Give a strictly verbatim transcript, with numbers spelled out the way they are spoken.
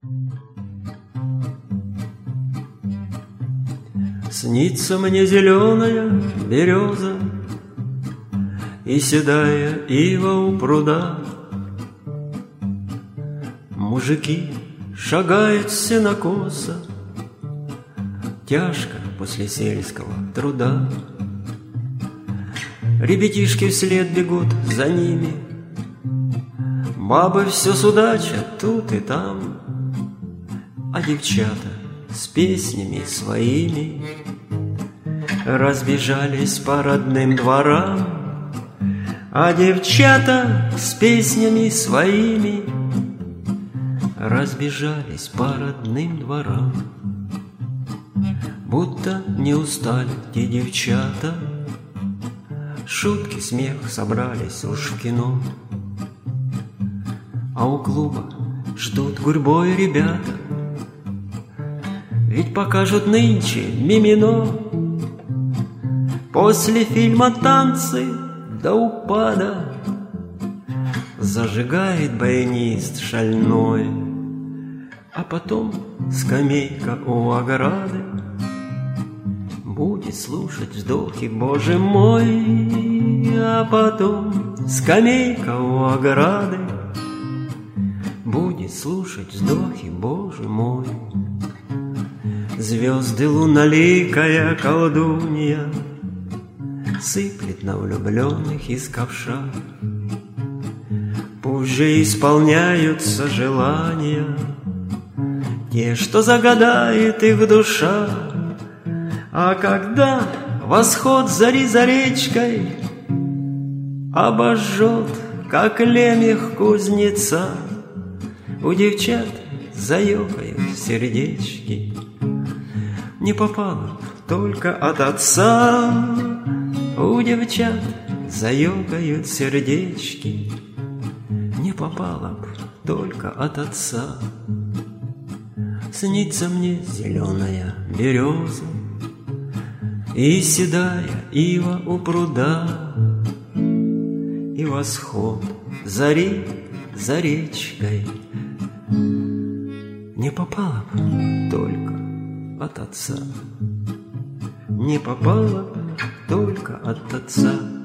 Снится мне зеленая береза и седая ива у пруда. Мужики шагают сенокоса, тяжко после сельского труда. Ребятишки вслед бегут за ними, бабы все судачат тут и там, а девчата с песнями своими разбежались по родным дворам. А девчата с песнями своими разбежались по родным дворам. Будто не устали те девчата, шутки, смех собрались уж в кино. А у клуба ждут гурьбой ребята, ведь покажут нынче мимино. После фильма танцы до упада зажигает баянист шальной, а потом скамейка у ограды будет слушать вздохи, Боже мой. А потом скамейка у ограды будет слушать вздохи, Боже мой. Звезды луноликая колдунья сыплет на влюбленных из ковша. Пусть же исполняются желания, те, что загадает их душа. А когда восход зари за речкой обожжет, как лемех кузнеца, у девчат заёкают сердечки. Не попало только от отца, у девчат заёкают сердечки. Не попало б только от отца. Снится мне зеленая береза и седая ива у пруда, и восход зари за речкой. Не попало б только от отца, не попало б только от отца.